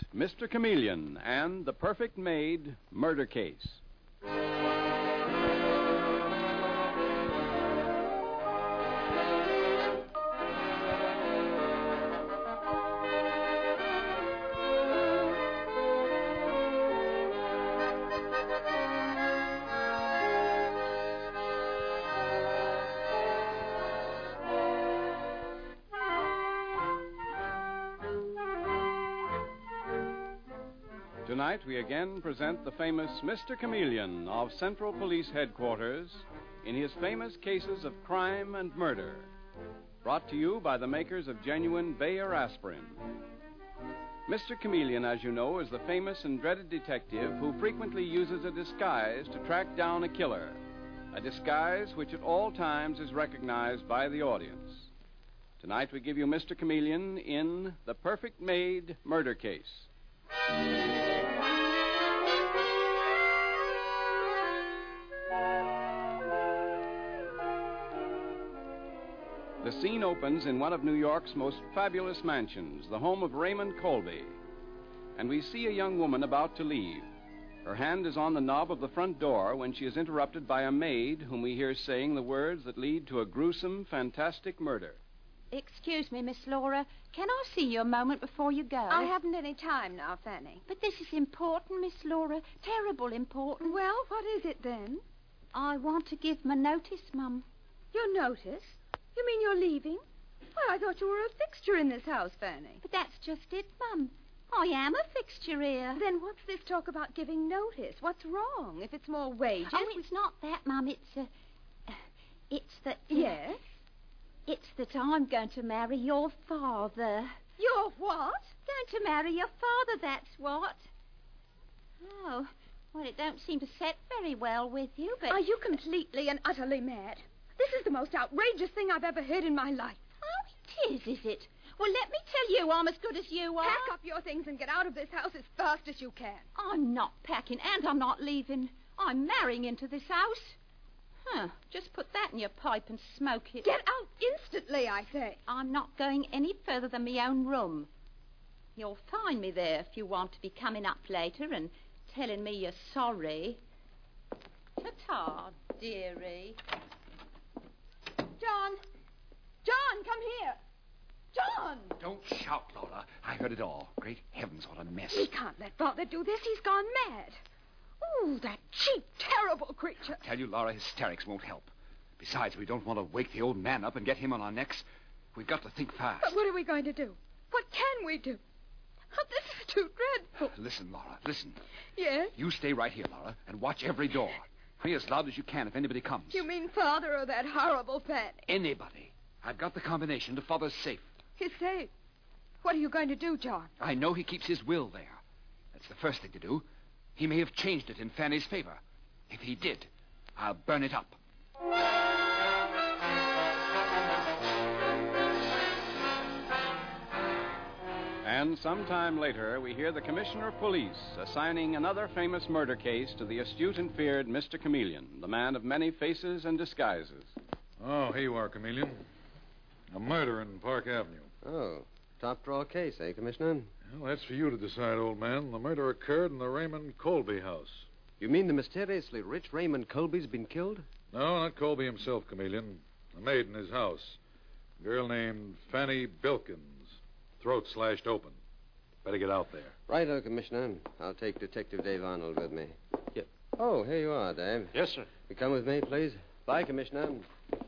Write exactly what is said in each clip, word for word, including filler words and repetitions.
Mister Chameleon and the Perfect Maid Murder Case. Tonight we again present the famous Mister Chameleon of Central Police Headquarters in his famous cases of crime and murder. Brought to you by the makers of genuine Bayer aspirin. Mister Chameleon, as you know, is the famous and dreaded detective who frequently uses a disguise to track down a killer. A disguise which at all times is recognized by the audience. Tonight we give you Mister Chameleon in The Perfect Maid Murder Case. The scene opens in one of New York's most fabulous mansions, the home of Raymond Colby. And we see a young woman about to leave. Her hand is on the knob of the front door when she is interrupted by a maid whom we hear saying the words that lead to a gruesome, fantastic murder. Excuse me, Miss Laura. Can I see you a moment before you go? I haven't any time now, Fanny. But this is important, Miss Laura. Terrible important. Well, what is it then? I want to give my notice, Mum. Your notice? You mean you're leaving? Well, I thought you were a fixture in this house, Fanny. But that's just it, Mum. I am a fixture here. Then what's this talk about giving notice? What's wrong? If it's more wages... Oh, it's not that, Mum. It's, uh, it's that... Uh, yes? It's that I'm going to marry your father. Your what? Going to marry your father, that's what. Oh, well, it don't seem to set very well with you, but... Are you completely and utterly mad? This is the most outrageous thing I've ever heard in my life. Oh, it is, is it? Well, let me tell you, I'm as good as you are. Pack up your things and get out of this house as fast as you can. I'm not packing, and I'm not leaving. I'm marrying into this house. Huh, just put that in your pipe and smoke it. Get out instantly, I say. I'm not going any further than my own room. You'll find me there if you want to be coming up later and telling me you're sorry. Ta-ta, dearie. John! John, come here! John! Don't shout, Laura. I heard it all. Great heavens, what a mess. We can't let Father do this. He's gone mad. Ooh, that cheap, terrible creature. I tell you, Laura, hysterics won't help. Besides, we don't want to wake the old man up and get him on our necks. We've got to think fast. But what are we going to do? What can we do? Oh, this is too dreadful. Listen, Laura, listen. Yes? You stay right here, Laura, and watch every door. Pray as loud as you can if anybody comes. You mean Father or that horrible Fanny? Anybody. I've got the combination to Father's safe. His safe? What are you going to do, John? I know he keeps his will there. That's the first thing to do. He may have changed it in Fanny's favor. If he did, I'll burn it up. And sometime later, we hear the Commissioner of Police assigning another famous murder case to the astute and feared Mister Chameleon, the man of many faces and disguises. Oh, here you are, Chameleon. A murder in Park Avenue. Oh, top drawer case, eh, Commissioner? Well, that's for you to decide, old man. The murder occurred in the Raymond Colby house. You mean the mysteriously rich Raymond Colby's been killed? No, not Colby himself, Chameleon. A maid in his house. A girl named Fanny Bilkins. Throat slashed open. Better get out there. Righto, Commissioner. I'll take Detective Dave Arnold with me. Yeah. Oh, here you are, Dave. Yes, sir. You come with me, please. Bye, Commissioner.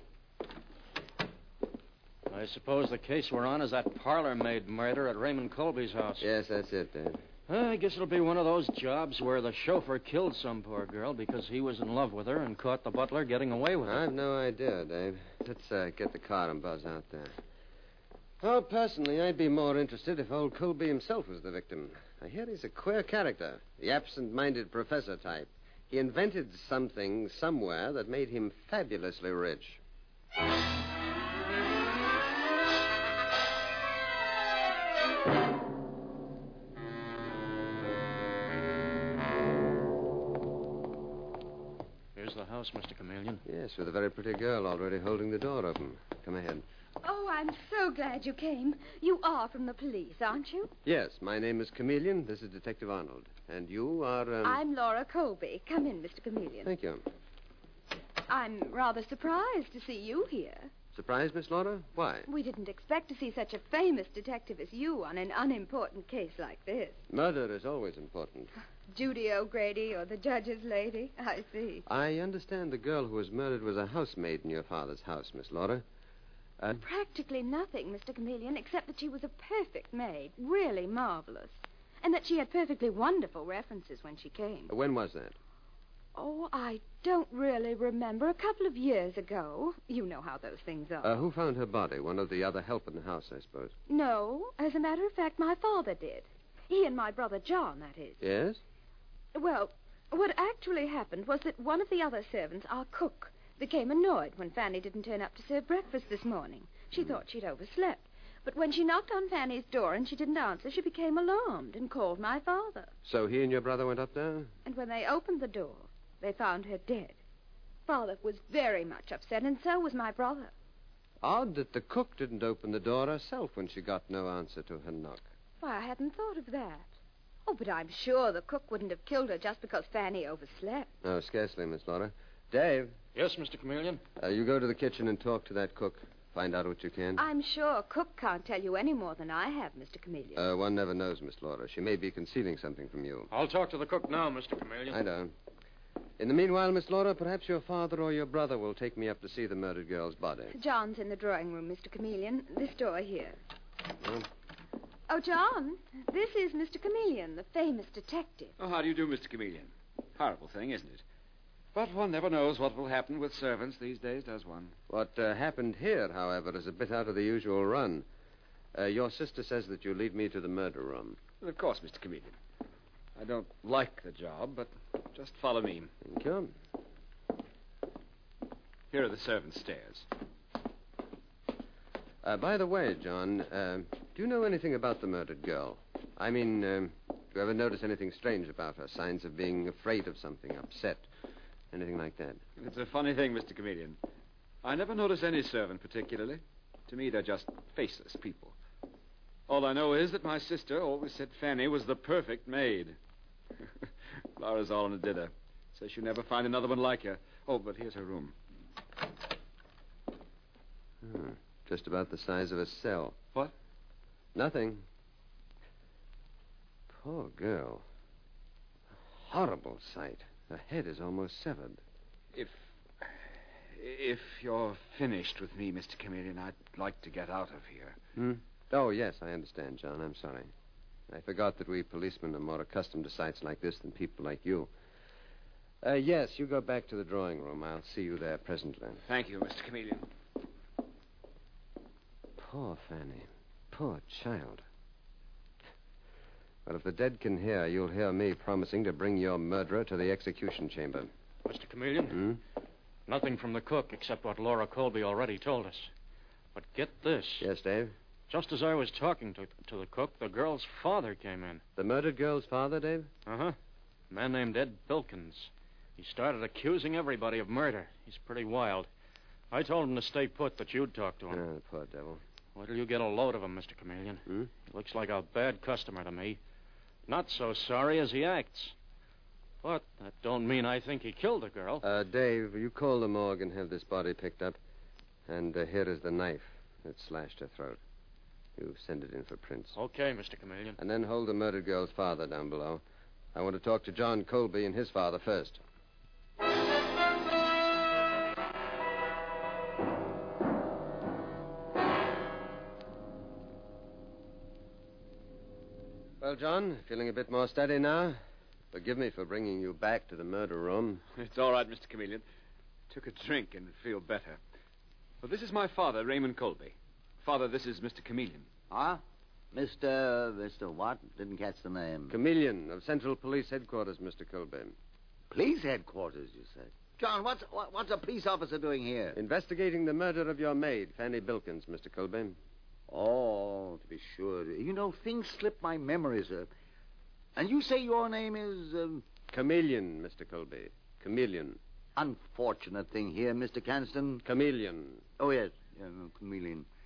I suppose the case we're on is that parlor maid murder at Raymond Colby's house. Yes, that's it, Dave. Uh, I guess it'll be one of those jobs where the chauffeur killed some poor girl because he was in love with her and caught the butler getting away with her. I've no idea, Dave. Let's uh, get the car and buzz out there. Oh, personally, I'd be more interested if old Colby himself was the victim. I hear he's a queer character, the absent-minded professor type. He invented something somewhere that made him fabulously rich. Here's the house, Mister Chameleon. Yes, with a very pretty girl already holding the door open. Come ahead. Oh, I'm so glad you came. You are from the police, aren't you? Yes, my name is Chameleon. This is Detective Arnold. And you are, um... I'm Laura Colby. Come in, Mister Chameleon. Thank you. I'm rather surprised to see you here. Surprised, Miss Laura? Why? We didn't expect to see such a famous detective as you on an unimportant case like this. Murder is always important. Judy O'Grady or the judge's lady? I see. I understand the girl who was murdered was a housemaid in your father's house, Miss Laura. Uh, Practically nothing, Mister Chameleon, except that she was a perfect maid, really marvelous. And that she had perfectly wonderful references when she came. when was that? Oh, I don't really remember. A couple of years ago. You know how those things are. Uh, who found her body? One of the other help in the house, I suppose. No, as a matter of fact, my father did. He and my brother John, that is. Yes? Well, what actually happened was that one of the other servants, our cook, became annoyed when Fanny didn't turn up to serve breakfast this morning. She thought she'd overslept. But when she knocked on Fanny's door and she didn't answer, she became alarmed and called my father. So he and your brother went up there? And when they opened the door, they found her dead. Father was very much upset, and so was my brother. Odd that the cook didn't open the door herself when she got no answer to her knock. Why, I hadn't thought of that. Oh, but I'm sure the cook wouldn't have killed her just because Fanny overslept. No, scarcely, Miss Laura. Dave. Yes, Mister Chameleon? Uh, you go to the kitchen and talk to that cook. Find out what you can. I'm sure cook can't tell you any more than I have, Mister Chameleon. Uh, one never knows, Miss Laura. She may be concealing something from you. I'll talk to the cook now, Mister Chameleon. I don't. In the meanwhile, Miss Laura, perhaps your father or your brother will take me up to see the murdered girl's body. John's in the drawing room, Mister Chameleon. This door here. Well, Oh, John, this is Mister Chameleon, the famous detective. Oh, how do you do, Mister Chameleon? Horrible thing, isn't it? But one never knows what will happen with servants these days, does one? what uh, happened here, however, is a bit out of the usual run. Uh, your sister says that you lead me to the murder room. Well, of course, Mister Chameleon. I don't like the job, but just follow me. Thank you. Here are the servants' stairs. Uh, by the way, John, uh, do you know anything about the murdered girl? I mean, um, do you ever notice anything strange about her? Signs of being afraid of something, upset, anything like that? It's a funny thing, Mister Chameleon. I never notice any servant particularly. To me, they're just faceless people. All I know is that my sister always said Fanny was the perfect maid. Laura's all in a dither. Says she'll never find another one like her. Oh, but here's her room. Hmm. Just about the size of a cell. What? Nothing. Poor girl. A horrible sight. Her head is almost severed. If... If you're finished with me, Mister Chameleon, I'd like to get out of here. Hmm? Oh, yes, I understand, John. I'm sorry. I forgot that we policemen are more accustomed to sights like this than people like you. Uh, yes, you go back to the drawing room. I'll see you there presently. Thank you, Mister Chameleon. Poor Fanny. Poor child. But if the dead can hear, you'll hear me promising to bring your murderer to the execution chamber. Mister Chameleon? Hmm? Nothing from the cook except what Laura Colby already told us. But get this. Yes, Dave? Just as I was talking to, to the cook, the girl's father came in. The murdered girl's father, Dave? Uh-huh. A man named Ed Bilkins. He started accusing everybody of murder. He's pretty wild. I told him to stay put, that you'd talk to him. Oh, the poor devil. Wait till you get a load of him, Mister Chameleon. Hmm? He looks like a bad customer to me. Not so sorry as he acts. But that don't mean I think he killed the girl. Uh, Dave, you call the morgue and have this body picked up. And uh, here is the knife that slashed her throat. You send it in for prints. Okay, Mister Chameleon. And then hold the murdered girl's father down below. I want to talk to John Colby and his father first. Well, John, feeling a bit more steady now? Forgive me for bringing you back to the murder room. It's all right, Mister Chameleon. Took a drink and feel better. Well, this is my father, Raymond Colby. Father, this is Mister Chameleon. Huh? Mister... Mister what? Didn't catch the name. Chameleon of Central Police Headquarters, Mister Colby. Police headquarters, you said. John, what's what, what's a police officer doing here? Investigating the murder of your maid, Fanny Bilkins, Mister Colby. Oh, to be sure. You know, things slip my memory, sir. And you say your name is... Um... Chameleon, Mister Colby. Chameleon. Unfortunate thing here, Mister Canston. Chameleon. Oh, yes. Yeah, no, chameleon.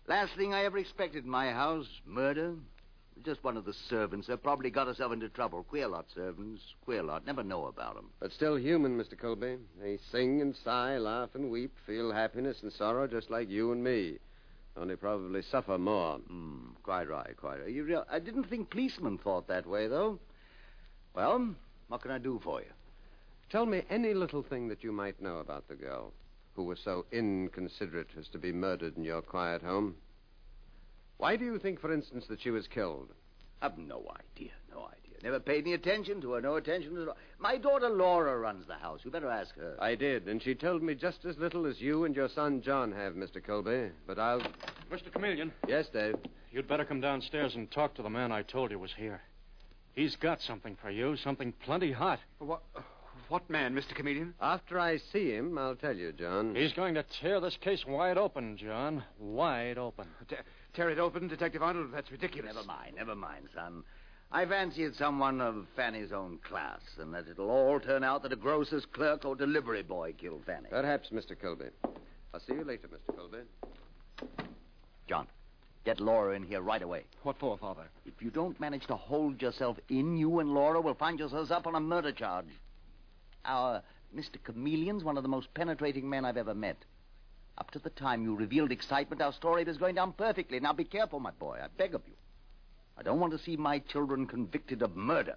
Last thing I ever expected in my house, murder. Just one of the servants. They probably got herself into trouble. Queer lot, servants. Queer lot. Never know about them. But still human, Mister Colby. They sing and sigh, laugh and weep, feel happiness and sorrow just like you and me. Only probably suffer more. Mm, quite right, quite right. You real... I didn't think policemen thought that way, though. Well, what can I do for you? Tell me any little thing that you might know about the girl who was so inconsiderate as to be murdered in your quiet home. Why do you think, for instance, that she was killed? I've no idea, no idea. Never paid any attention to her, no attention at all. My daughter Laura runs the house. You better ask her. I did, and she told me just as little as you and your son John have, Mister Colby. But I'll... Mister Chameleon. Yes, Dave? You'd better come downstairs and talk to the man I told you was here. He's got something for you, something plenty hot. What, what man, Mister Chameleon? After I see him, I'll tell you, John. He's going to tear this case wide open, John. Wide open. Te- tear it open, Detective Arnold? That's ridiculous. Never mind, never mind, son. I fancy it's someone of Fanny's own class, and that it'll all turn out that a grocer's clerk or delivery boy killed Fanny. Perhaps, Mister Colby. I'll see you later, Mister Colby. John, get Laura in here right away. What for, Father? If you don't manage to hold yourself in, you and Laura will find yourselves up on a murder charge. Our Mister Chameleon's one of the most penetrating men I've ever met. Up to the time you revealed excitement, our story was going down perfectly. Now be careful, my boy. I beg of you. I don't want to see my children convicted of murder.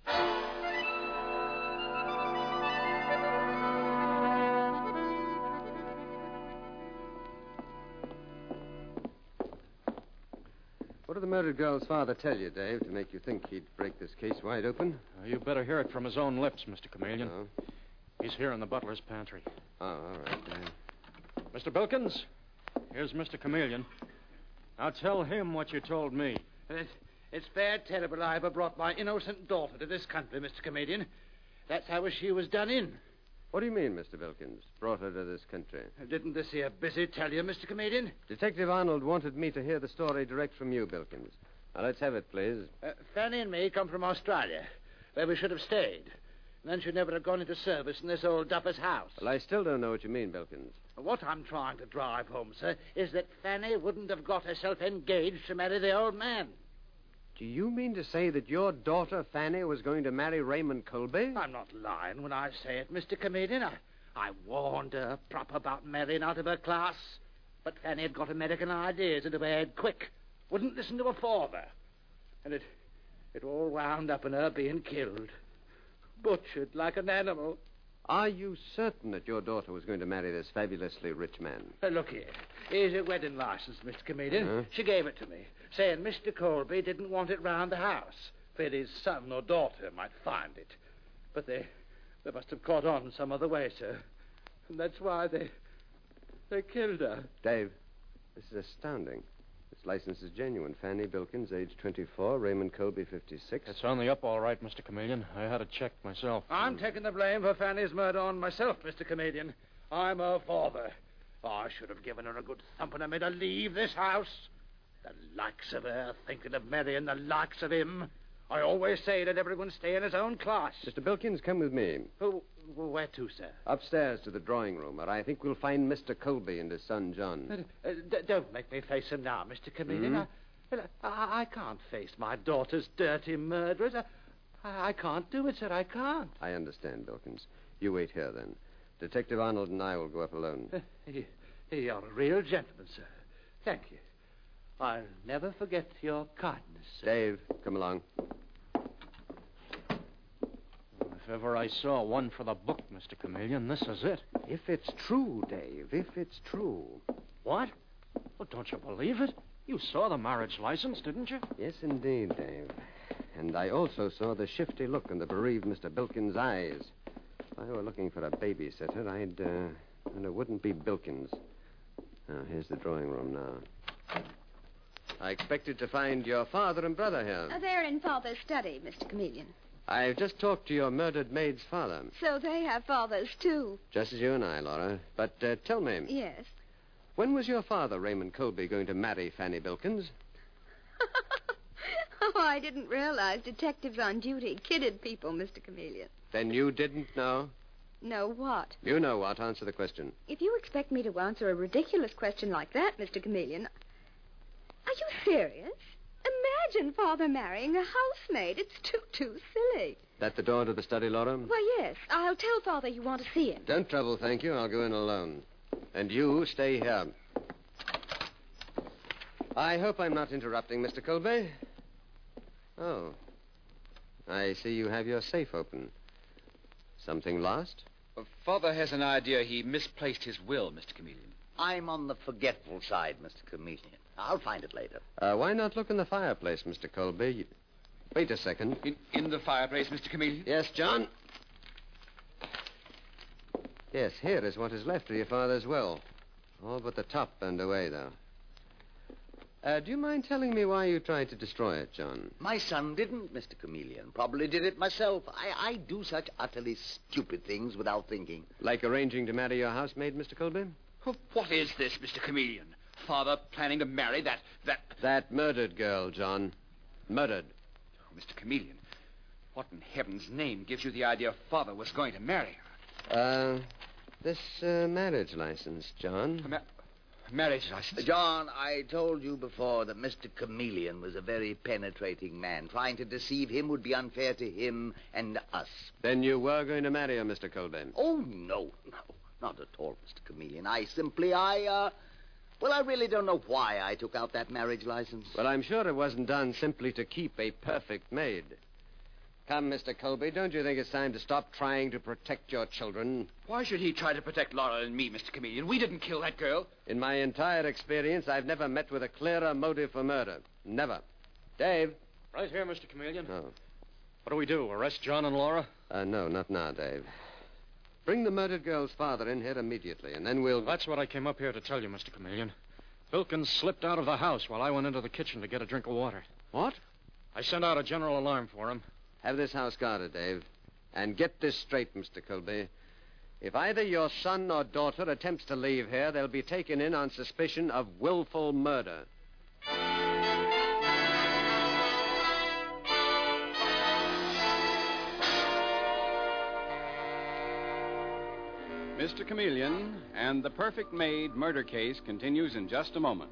What did the murdered girl's father tell you, Dave, to make you think he'd break this case wide open? Uh, you better hear it from his own lips, Mister Chameleon. Oh, He's here in the butler's pantry. oh all right, Dave. Mister Bilkins, here's Mister Chameleon. Now tell him what you told me. It's, it's fair terrible I ever brought my innocent daughter to this country, Mister Chameleon. That's how she was done in. What do you mean, Mister Bilkins? Brought her to this country? Didn't this here busy tell you, Mister Chameleon? Detective Arnold wanted me to hear the story direct from you, Bilkins. Now, let's have it, please. Uh, Fanny and me come from Australia, where we should have stayed. And then she'd never have gone into service in this old duffer's house. Well, I still don't know what you mean, Bilkins. What I'm trying to drive home, sir, is that Fanny wouldn't have got herself engaged to marry the old man. Do you mean to say that your daughter, Fanny, was going to marry Raymond Colby? I'm not lying when I say it, Mister Chameleon. I, I warned her proper about marrying out of her class. But Fanny had got American ideas into her head quick. Wouldn't listen to her father. And it, it all wound up in her being killed. Butchered like an animal. Are you certain that your daughter was going to marry this fabulously rich man? Uh, look here. Here's your wedding license, Mister Chameleon. Huh? She gave it to me, saying Mister Colby didn't want it round the house, feared his son or daughter might find it. But they, they must have caught on some other way, sir. And that's why they, they killed her. Dave, this is astounding. This license is genuine. Fanny Bilkins, age twenty-four. Raymond Colby, fifty-six. It's on the up all right, Mister Chameleon. I had it checked myself. I'm taking the blame for Fanny's murder on myself, Mister Chameleon. I'm her father. I should have given her a good thumping and made her leave this house. The likes of her thinking of marrying the likes of him. I always say that everyone stay in his own class. Mister Bilkins, come with me. Oh, where to, sir? Upstairs to the drawing room, where I think we'll find Mister Colby and his son, John. Uh, uh, d- don't make me face him now, Mister Chameleon. Hmm? I, well, I, I can't face my daughter's dirty murderers. I, I, I can't do it, sir. I can't. I understand, Bilkins. You wait here, then. Detective Arnold and I will go up alone. Uh, you, you're a real gentleman, sir. Thank you. I'll never forget your kindness, sir. Dave, come along. If ever I saw one for the book, Mister Chameleon, this is it. If it's true, Dave, if it's true. What? Well, don't you believe it? You saw the marriage license, didn't you? Yes, indeed, Dave. And I also saw the shifty look in the bereaved Mister Bilkins' eyes. If I were looking for a babysitter, I'd, uh, and it wouldn't be Bilkins. Now, here's the drawing room now. I expected to find your father and brother here. Uh, they're in Father's study, Mister Chameleon. I've just talked to your murdered maid's father. So they have fathers, too. Just as you and I, Laura. But uh, tell me, Yes. when was your father, Raymond Colby, going to marry Fanny Bilkins? Oh, I didn't realize detectives on duty kidded people, Mister Chameleon. Then you didn't know? Know what? You know what. Answer the question. If you expect me to answer a ridiculous question like that, Mister Chameleon, serious? Imagine Father marrying a housemaid. It's too, too silly. That the door to the study, Laura? Why, yes. I'll tell Father you want to see him. Don't trouble, thank you. I'll go in alone. And you stay here. I hope I'm not interrupting, Mister Colby. Oh. I see you have your safe open. Something lost? Uh, Father has an idea he misplaced his will, Mister Chameleon. I'm on the forgetful side, Mister Chameleon. I'll find it later. Uh, why not look in the fireplace, Mister Colby? Wait a second. In, in the fireplace, Mister Chameleon? Yes, John? Yes, here is what is left of your father's will. All but the top burned away, though. Uh, do you mind telling me why you tried to destroy it, John? My son didn't, Mister Chameleon. Probably did it myself. I, I do such utterly stupid things without thinking. Like arranging to marry your housemaid, Mister Colby? Oh, what is this, Mister Chameleon? Father planning to marry that... that... That murdered girl, John. Murdered. Oh, Mister Chameleon, what in heaven's name gives you the idea Father was going to marry her? Uh, this uh, marriage license, John. A ma- marriage license? John, I told you before that Mister Chameleon was a very penetrating man. Trying to deceive him would be unfair to him and us. Then you were going to marry her, Mister Colby? Oh, no, no. Not at all, Mister Chameleon. I simply, I, uh... Well, I really don't know why I took out that marriage license. Well, I'm sure it wasn't done simply to keep a perfect maid. Come, Mister Colby, don't you think it's time to stop trying to protect your children? Why should he try to protect Laura and me, Mister Chameleon? We didn't kill that girl. In my entire experience, I've never met with a clearer motive for murder. Never. Dave? Right here, Mister Chameleon. Oh. What do we do, arrest John and Laura? Uh, no, not now, Dave. Bring the murdered girl's father in here immediately, and then we'll... Well, that's what I came up here to tell you, Mister Chameleon. Bilkins slipped out of the house while I went into the kitchen to get a drink of water. What? I sent out a general alarm for him. Have this house guarded, Dave. And get this straight, Mister Colby. If either your son or daughter attempts to leave here, they'll be taken in on suspicion of willful murder. Mister Chameleon and the Perfect Maid murder case continues in just a moment.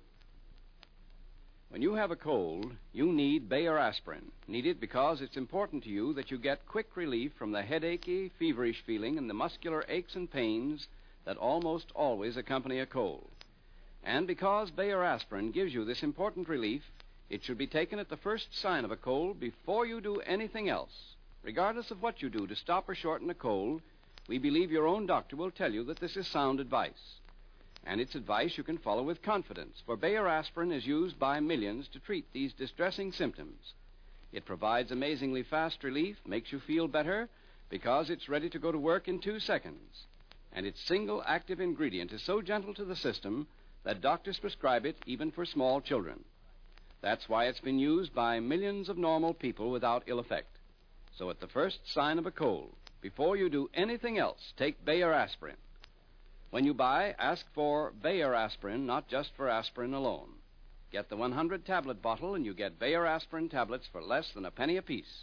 When you have a cold, you need Bayer aspirin. Need it because it's important to you that you get quick relief from the headachy, feverish feeling and the muscular aches and pains that almost always accompany a cold. And because Bayer aspirin gives you this important relief, it should be taken at the first sign of a cold before you do anything else. Regardless of what you do to stop or shorten a cold, we believe your own doctor will tell you that this is sound advice. And it's advice you can follow with confidence, for Bayer aspirin is used by millions to treat these distressing symptoms. It provides amazingly fast relief, makes you feel better, because it's ready to go to work in two seconds. And its single active ingredient is so gentle to the system that doctors prescribe it even for small children. That's why it's been used by millions of normal people without ill effect. So at the first sign of a cold, before you do anything else, take Bayer aspirin. When you buy, ask for Bayer aspirin, not just for aspirin alone. Get the one hundred tablet bottle and you get Bayer aspirin tablets for less than a penny apiece.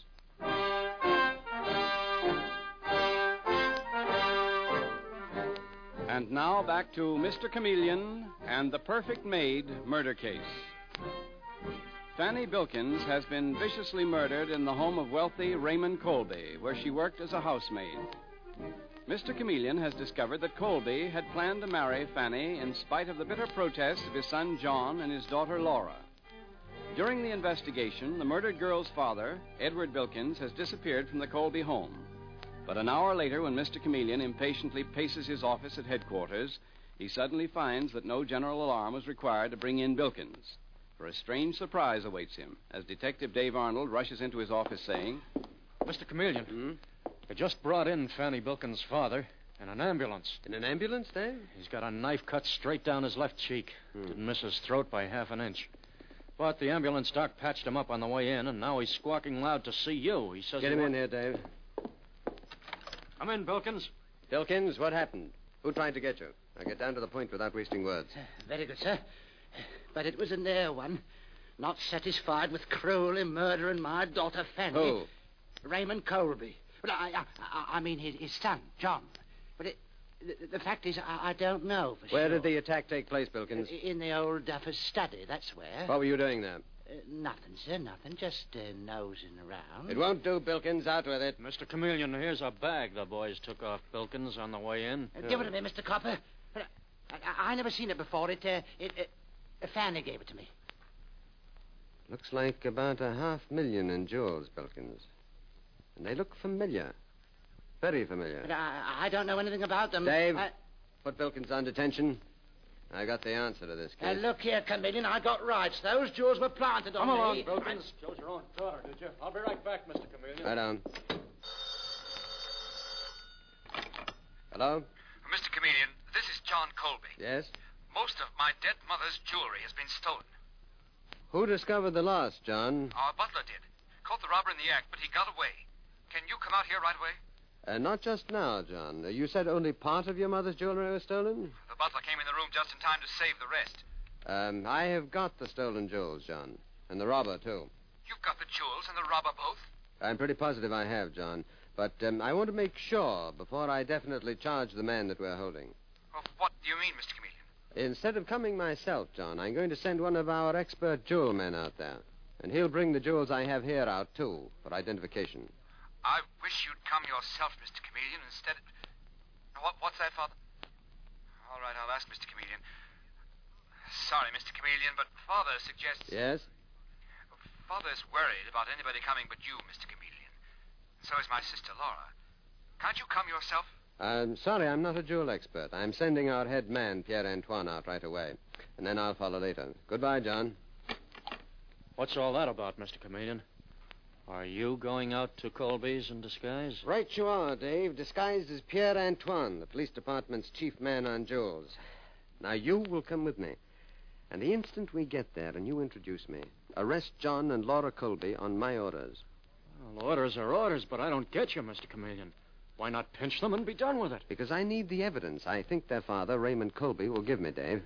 And now back to Mister Chameleon and the Perfect Maid murder case. Fanny Bilkins has been viciously murdered in the home of wealthy Raymond Colby, where she worked as a housemaid. Mister Chameleon has discovered that Colby had planned to marry Fanny in spite of the bitter protests of his son John and his daughter Laura. During the investigation, the murdered girl's father, Edward Bilkins, has disappeared from the Colby home. But an hour later, when Mister Chameleon impatiently paces his office at headquarters, he suddenly finds that no general alarm was required to bring in Bilkins. For a strange surprise awaits him as Detective Dave Arnold rushes into his office saying, Mister Chameleon, Hmm? they just brought in Fanny Bilkins' father in an ambulance. In an ambulance, Dave? He's got a knife cut straight down his left cheek. Hmm. Didn't miss his throat by half an inch. But the ambulance doc patched him up on the way in, and now he's squawking loud to see you. He says... Get he him wa- in here, Dave. Come in, Bilkins. Bilkins, what happened? Who tried to get you? Now get down to the point without wasting words. Very good, sir. But it was a near one. Not satisfied with cruelly murdering my daughter, Fanny. Who? Raymond Colby. Well, I, I, I mean his, his son, John. But it, The, the fact is, I, I don't know for Where sure. did the attack take place, Bilkins? In the old Duffer's study, that's where. What were you doing there? Uh, nothing, sir, nothing. Just uh, nosing around. It won't do, Bilkins. Out with it. Mister Chameleon, here's a bag the boys took off Bilkins on the way in. Uh, give it to me, Mister Copper. Uh, I, I never seen it before. It, uh, it, uh, Fanny gave it to me. Looks like about a half million in jewels, Bilkins. And they look familiar. Very familiar. But I, I don't know anything about them. Dave, I... put Bilkins on detention. I got the answer to this Uh, case. look here, Chameleon, I got rights. Those jewels were planted on Come me. along, Bilkins. Chose your own daughter, did you? I'll be right back, Mister Chameleon. Right on. Hello? Mister Chameleon, this is John Colby. Yes? Most of my dead mother's jewelry has been stolen. Who discovered the loss, John? Our butler did. Caught the robber in the act, but he got away. Can you come out here right away? Uh, not just now, John. Uh, you said only part of your mother's jewelry was stolen? The butler came in the room just in time to save the rest. Um, I have got the stolen jewels, John. And the robber, too. You've got the jewels and the robber both? I'm pretty positive I have, John. But um, I want to make sure before I definitely charge the man that we're holding. Well, what do you mean, Mister Chameleon? Instead of coming myself, John, I'm going to send one of our expert jewel men out there. And he'll bring the jewels I have here out, too, for identification. I wish you'd come yourself, Mister Chameleon, instead of... What, what's that, Father? All right, I'll ask Mister Chameleon. Sorry, Mister Chameleon, but Father suggests... Yes? Father's worried about anybody coming but you, Mister Chameleon. So is my sister, Laura. Can't you come yourself? I'm sorry, I'm not a jewel expert. I'm sending our head man, Pierre Antoine, out right away. And then I'll follow later. Goodbye, John. What's all that about, Mister Chameleon? Are you going out to Colby's in disguise? Right you are, Dave. Disguised as Pierre Antoine, the police department's chief man on jewels. Now, you will come with me. And the instant we get there and you introduce me, arrest John and Laura Colby on my orders. Well, orders are orders, but I don't get you, Mister Chameleon. Why not pinch them and be done with it? Because I need the evidence I think their father, Raymond Colby, will give me, Dave.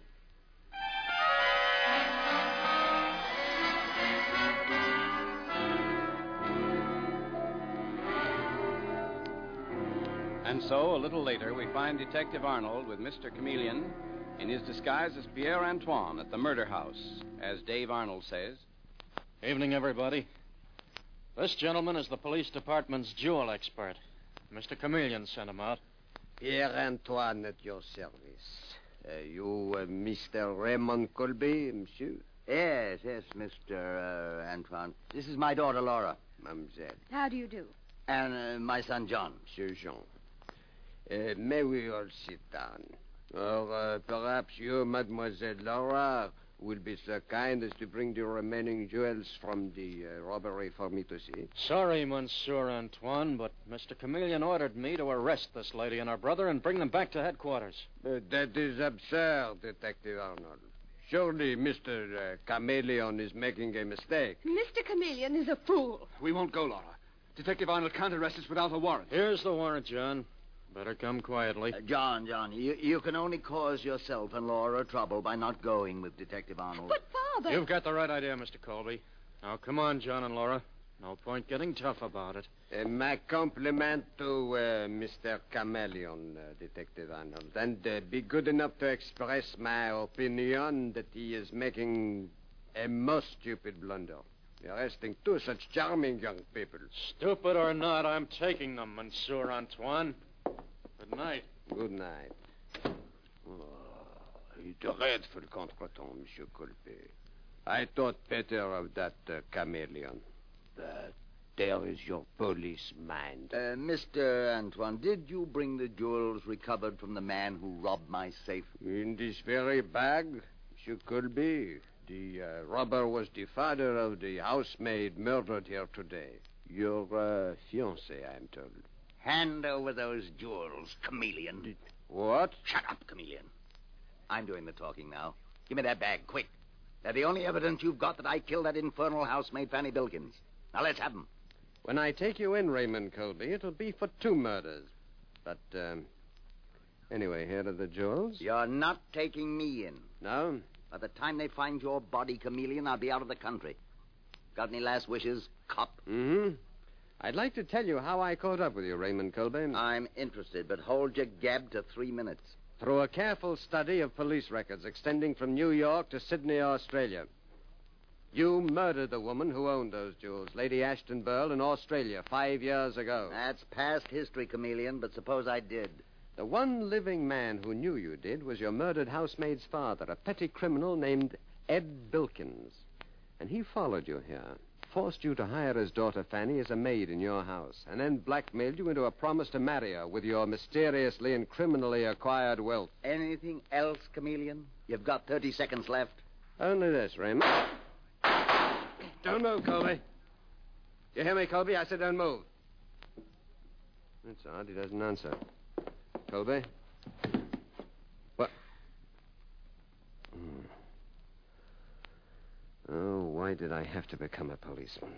And so, a little later, we find Detective Arnold with Mister Chameleon in his disguise as Pierre Antoine at the murder house, as Dave Arnold says. Evening, everybody. This gentleman is the police department's jewel expert. Mister Chameleon sent him out. Pierre Antoine at your service. Uh, you, uh, Mister Raymond Colby, monsieur? Yes, yes, Mister Uh, Antoine. This is my daughter, Laura. Mademoiselle. How do you do? And uh, my son, John. Monsieur Jean. Uh, may we all sit down? Or uh, perhaps you, Mademoiselle Laura, will be so kind as to bring the remaining jewels from the uh, robbery for me to see. Sorry, Monsieur Antoine, but Mister Chameleon ordered me to arrest this lady and her brother and bring them back to headquarters. Uh, that is absurd, Detective Arnold. Surely Mister Uh, Chameleon is making a mistake. Mister Chameleon is a fool. We won't go, Laura. Detective Arnold can't arrest us without a warrant. Here's the warrant, John. Better come quietly. Uh, John, John, you, you can only cause yourself and Laura trouble by not going with Detective Arnold. But, Father... You've got the right idea, Mister Colby. Now, come on, John and Laura. No point getting tough about it. Uh, my compliment to uh, Mister Chameleon, uh, Detective Arnold. And uh, be good enough to express my opinion that he is making a most stupid blunder. Arresting two such charming young people. Stupid or not, I'm taking them, Monsieur Antoine. Good night. Good night. Oh, a dreadful contretemps, Monsieur Colby. I thought better of that uh, Chameleon. But there is your police mind. Uh, Mister Antoine, did you bring the jewels recovered from the man who robbed my safe? In this very bag, Monsieur Colby. The uh, robber was the father of the housemaid murdered here today. Your uh, fiancée, I'm told. Hand over those jewels, Chameleon. What? Shut up, Chameleon. I'm doing the talking now. Give me that bag, quick. They're the only evidence you've got that I killed that infernal housemaid, Fanny Bilkins. Now, let's have them. When I take you in, Raymond Colby, it'll be for two murders. But, um... anyway, here are the jewels. You're not taking me in. No? By the time they find your body, Chameleon, I'll be out of the country. Got any last wishes, cop? Mm-hmm. I'd like to tell you how I caught up with you, Raymond Colby. I'm interested, but hold your gab to three minutes. Through a careful study of police records extending from New York to Sydney, Australia. You murdered the woman who owned those jewels, Lady Ashton Burl, in Australia five years ago. That's past history, Chameleon, but suppose I did. The one living man who knew you did was your murdered housemaid's father, a petty criminal named Ed Bilkins. And he followed you here, forced you to hire his daughter Fanny as a maid in your house, and then blackmailed you into a promise to marry her with your mysteriously and criminally acquired wealth. Anything else, Chameleon? You've got thirty seconds left. Only this, Raymond. Don't move, Colby. You hear me, Colby? I said don't move. That's odd. He doesn't answer. Colby? What? Hmm. Oh, why did I have to become a policeman?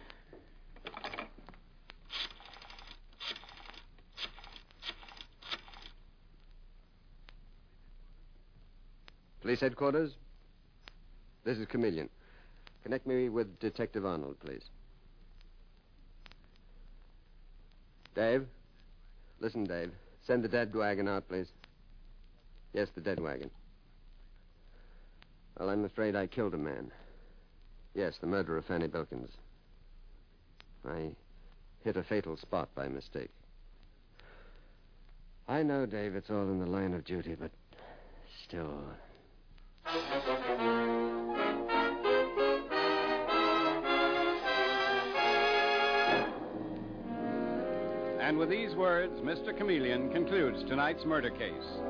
Police headquarters? This is Chameleon. Connect me with Detective Arnold, please. Dave? Listen, Dave. Send the dead wagon out, please. Yes, the dead wagon. Well, I'm afraid I killed a man. Yes, the murder of Fanny Bilkins. I hit a fatal spot by mistake. I know, Dave, it's all in the line of duty, but still... And with these words, Mister Chameleon concludes tonight's murder case.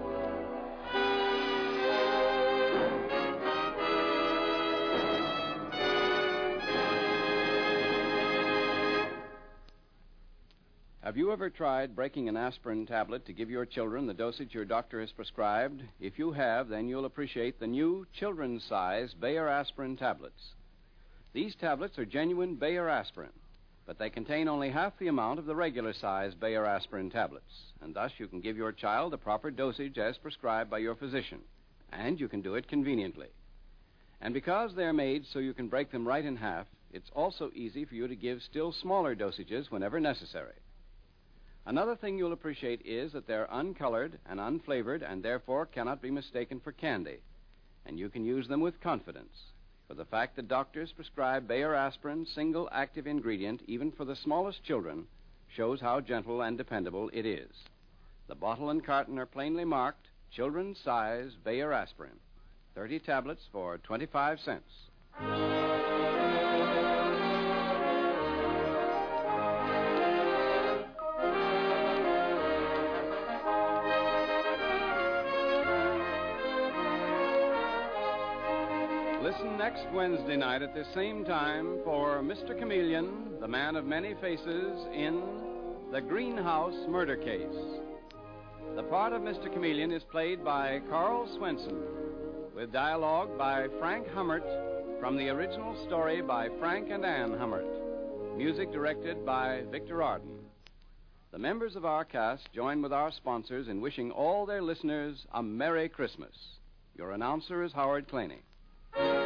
Have you ever tried breaking an aspirin tablet to give your children the dosage your doctor has prescribed? If you have, then you'll appreciate the new children's-size Bayer aspirin tablets. These tablets are genuine Bayer aspirin, but they contain only half the amount of the regular-size Bayer aspirin tablets, and thus you can give your child the proper dosage as prescribed by your physician, and you can do it conveniently. And because they're made so you can break them right in half, it's also easy for you to give still smaller dosages whenever necessary. Another thing you'll appreciate is that they're uncolored and unflavored and therefore cannot be mistaken for candy, and you can use them with confidence. For the fact that doctors prescribe Bayer aspirin, single active ingredient, even for the smallest children, shows how gentle and dependable it is. The bottle and carton are plainly marked, children's size Bayer aspirin. thirty tablets for twenty-five cents. Listen next Wednesday night at this same time for Mister Chameleon, the man of many faces, in The Greenhouse Murder Case. The part of Mister Chameleon is played by Carl Swenson, with dialogue by Frank Hummert from the original story by Frank and Ann Hummert. Music directed by Victor Arden. The members of our cast join with our sponsors in wishing all their listeners a Merry Christmas. Your announcer is Howard Claney.